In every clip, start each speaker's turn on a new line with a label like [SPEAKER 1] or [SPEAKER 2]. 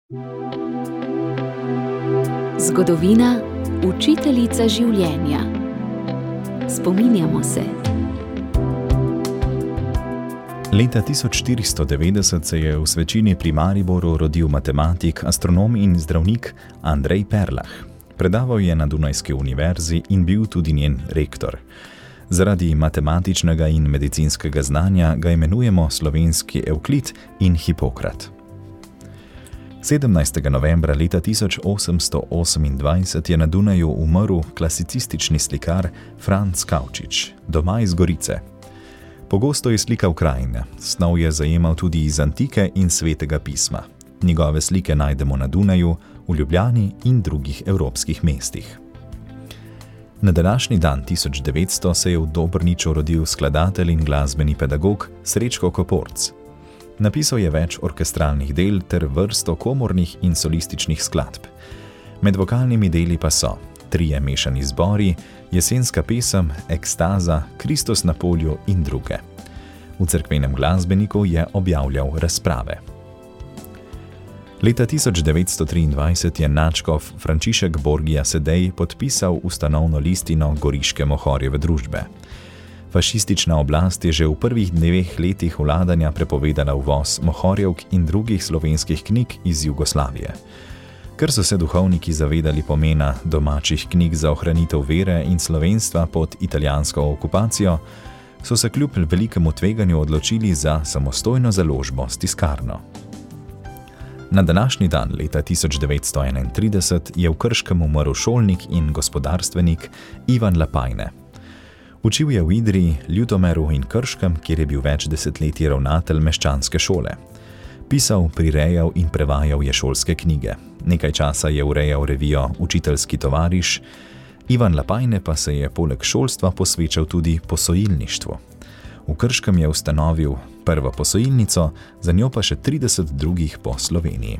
[SPEAKER 1] Zgodovina, učiteljica življenja. Spominjamo se.
[SPEAKER 2] Leta 1490 se je v Svečini pri Mariboru rodil matematik, astronom in zdravnik Andrej Perlah. Predaval je na Dunajski univerzi in bil tudi njen rektor. Zaradi matematičnega in medicinskega znanja ga imenujemo slovenski Evklid in Hipokrat. 17. novembra leta 1828 je na Dunaju umrl klasicistični slikar Franc Kavčič, doma iz Gorice. Pogosto je slikal krajine, snov je zajemal tudi iz antike in svetega pisma. Njegove slike najdemo na Dunaju, v Ljubljani in drugih evropskih mestih. Na današnji dan 1900 se je v Dobrniču rodil skladatelj in glasbeni pedagog Srečko Koporc. Napisal je več orkestralnih del ter vrsto komornih in solističnih skladb. Med vokalnimi deli pa so Trije mešani zbori, Jesenska pesem, Ekstaza, Kristus na polju in druge. V cerkvenem glasbeniku je objavljal razprave. Leta 1923 je nadškof Frančišek Borgija Sedej podpisal ustanovno listino Goriške mohorjeve družbe. Fašistična oblast je že v prvih 2 letih vladanja prepovedala uvoz mohorjevk in drugih slovenskih knjig iz Jugoslavije. Ker so se duhovniki zavedali pomena domačih knjig za ohranitev vere in slovenstva pod italijansko okupacijo, so se kljub velikemu tveganju odločili za samostojno založbo s tiskarno. Na današnji dan leta 1931 je v Krškem umrl šolnik in gospodarstvenik Ivan Lapajne. Učil je v Idriji, Ljutomeru in Krškem, kjer je bil več desetletij ravnatelj meščanske šole. Pisal, prirejal in prevajal je šolske knjige. Nekaj časa je urejal revijo Učiteljski tovariš. Ivan Lapajne pa se je poleg šolstva posvečal tudi posojilništvu. V Krškem je ustanovil prvo posojilnico, za njo pa še 30 drugih po Sloveniji.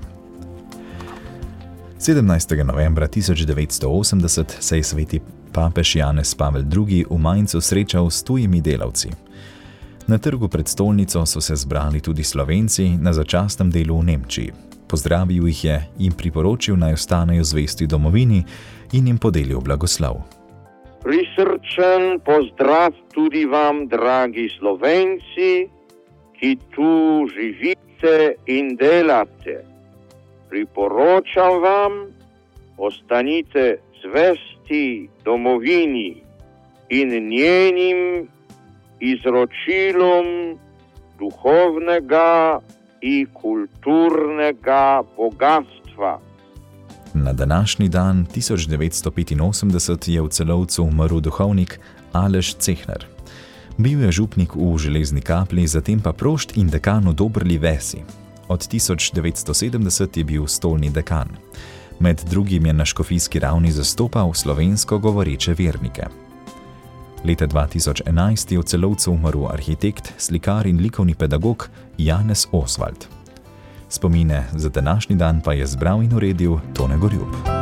[SPEAKER 2] 17. novembra 1980 se je sveti papež Janez Pavel II. V Mainzu srečal s tujimi delavci. Na trgu pred stolnico so se zbrali tudi Slovenci na začasnem delu v Nemčiji. Pozdravil jih je in priporočil, naj ostanejo zvesti domovini in jim podelil blagoslov.
[SPEAKER 3] Prisrčen pozdrav tudi vam, dragi Slovenci, ki tu živite in delate. Priporočam vam, ostanite zvesti domovini in njenim izročilom duhovnega in kulturnega bogatstva.
[SPEAKER 2] Na današnji dan 1985 je v Celovcu umrl duhovnik Aleš Cehner. Bil je župnik v Železni Kapli, zatem pa prošt in dekan v Dobrli Vesi. Od 1970 je bil stolni dekan. Med drugim je na škofijski ravni zastopal slovensko govoreče vernike. Leta 2011 je v Celovcu umrl arhitekt, slikar in likovni pedagog Janez Osvald. Spomine za današnji dan pa je zbral in uredil Tone Gorjup.